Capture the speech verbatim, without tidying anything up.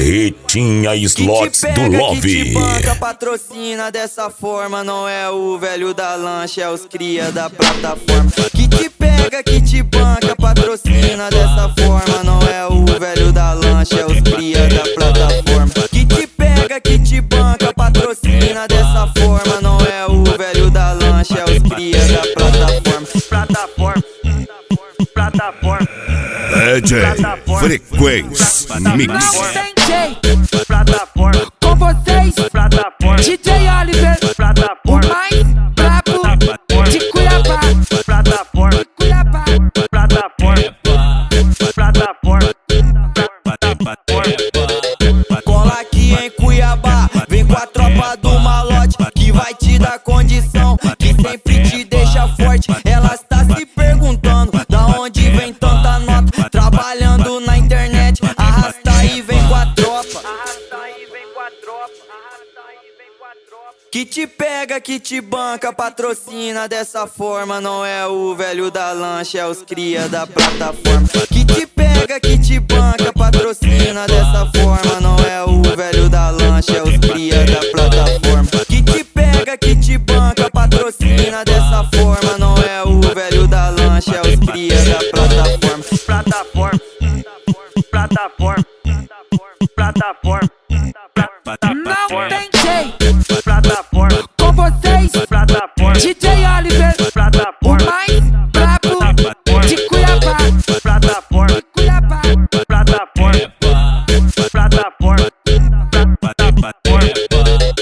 Barretinha Slots do Love. Que te banca, patrocina dessa forma. Não é o velho da lancha, é os cria da plataforma. Que te pega, que te banca, patrocina dessa forma. Não é o velho da lancha, é os cria da plataforma. Que te pega, que te banca, patrocina dessa forma. Não é o velho da lancha, é os cria da plataforma. Plataforma, plataforma. D J Frequência Mix. Não tem jeito. Plataforma. Com vocês, Plataforma. D J Oliver, o Plataforma. mais brabo de Cuiabá. Plataforma. Cuiabá. Plataforma. Plataforma. Cola aqui em Cuiabá, vem com a tropa do malote, que vai te dar condição, que sempre te deixa forte. Ela está se perguntando da onde vem tanta nota. Trabalhando na internet, arrasta aí, vem com a tropa. Arrasta aí, vem com a tropa. Arrasta aí, vem com a tropa. Que te pega, que te banca, patrocina dessa forma. Não é o velho da lancha, é os cria da plataforma. Que te pega, que te banca, patrocina dessa forma. Não é o velho da lancha, é os cria da plataforma.